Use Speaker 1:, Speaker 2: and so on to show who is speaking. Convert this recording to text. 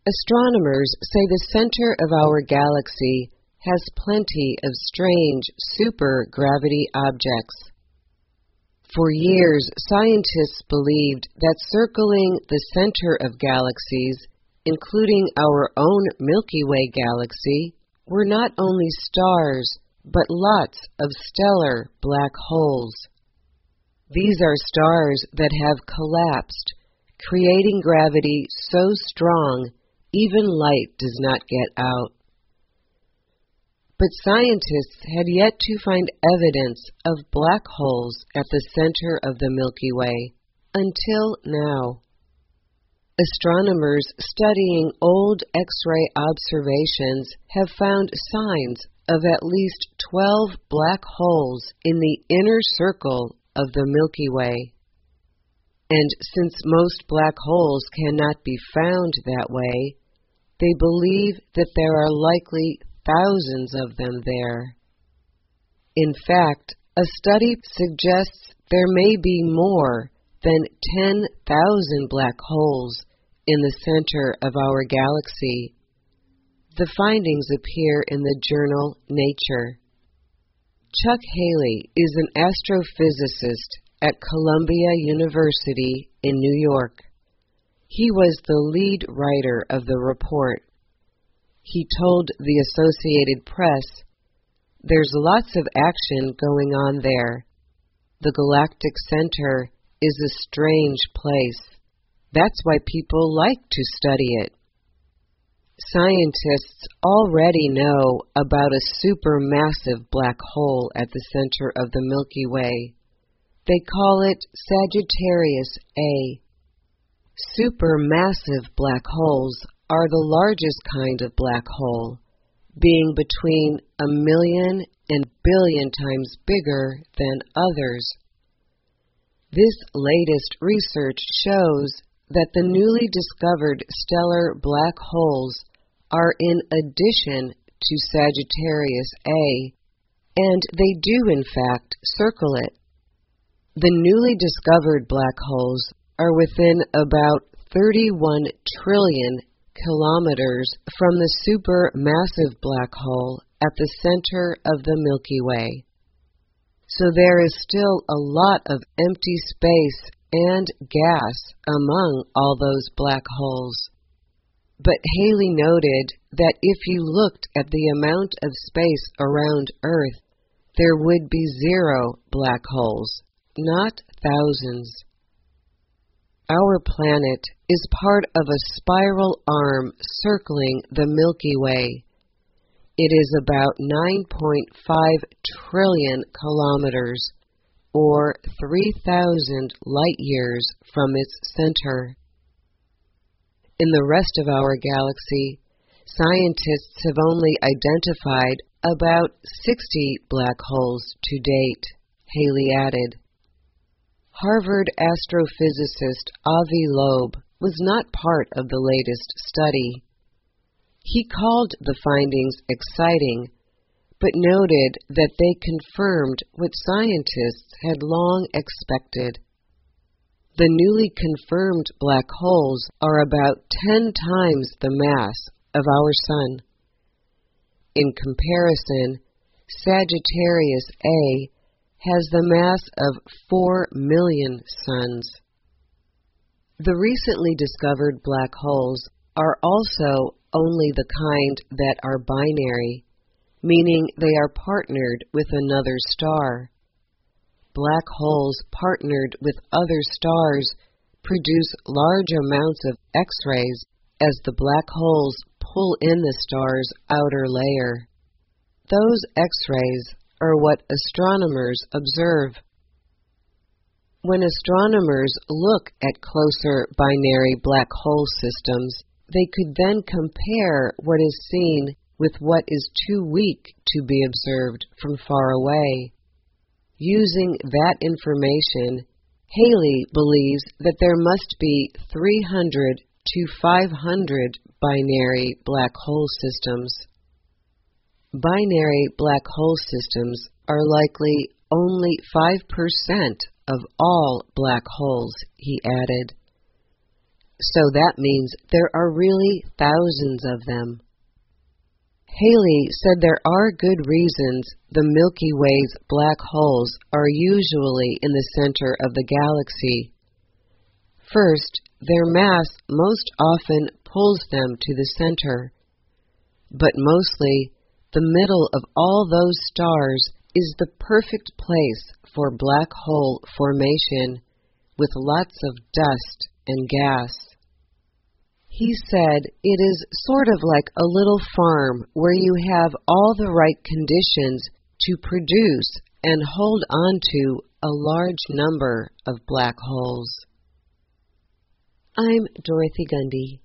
Speaker 1: Astronomers say the center of our galaxy has plenty of strange supergravity objects. For years, scientists believed that circling the center of galaxies, including our own Milky Way galaxy, were not only stars, but lots of stellar black holes. These are stars that have collapsed, creating gravity so strong even light does not get out. But scientists had yet to find evidence of black holes at the center of the Milky Way until now. Astronomers studying old X-ray observations have found signs of at least 12 black holes in the inner circle of the Milky Way. And since most black holes cannot be found that way, they believe that there are likely thousands of them there. In fact, a study suggests there may be more than 10,000 black holes in the center of our galaxy. The findings appear in the journal Nature. Chuck Haley is an astrophysicist at Columbia University in New York. He was the lead writer of the report. He told the Associated Press, "There's lots of action going on there. The galactic center is a strange place. That's why people like to study it." Scientists already know about a supermassive black hole at the center of the Milky Way. They call it Sagittarius A. Supermassive black holes are the largest kind of black hole, being between 1,000,000 and 1,000,000,000 times bigger than others. This latest research shows that the newly discovered stellar black holes are in addition to Sagittarius A, and they do in fact circle it. The newly discovered black holes are within about 31 trillion kilometers from the supermassive black hole at the center of the Milky Way. So there is still a lot of empty space and gas among all those black holes. But Haley noted that if you looked at the amount of space around Earth, there would be 0 black holes, not thousands. Our planet is part of a spiral arm circling the Milky Way. It is about 9.5 trillion kilometers, or 3,000 light-years from its center. In the rest of our galaxy, scientists have only identified about 60 black holes to date, Haley added. Harvard astrophysicist Avi Loeb was not part of the latest study. He called the findings exciting, but noted that they confirmed what scientists had long expected. The newly confirmed black holes are about 10 times the mass of our Sun. In comparison, Sagittarius A has the mass of 4 million suns. The recently discovered black holes are also only the kind that are binary, meaning they are partnered with another star. Black holes partnered with other stars produce large amounts of X-rays as the black holes pull in the star's outer layer. Those X-rays are what astronomers observe. When astronomers look at closer binary black hole systems, they could then compare what is seen with what is too weak to be observed from far away. Using that information, Haley believes that there must be 300 to 500 binary black hole systems. Binary black hole systems are likely only 5% of all black holes, he added. so that means there are really thousands of them. Halley said there are good reasons the Milky Way's black holes are usually in the center of the galaxy. First, their mass most often pulls them to the center, but mostly the middle of all those stars is the perfect place for black hole formation with lots of dust and gas. He said it is sort of like a little farm where you have all the right conditions to produce and hold on to a large number of black holes. I'm Dorothy Gundy.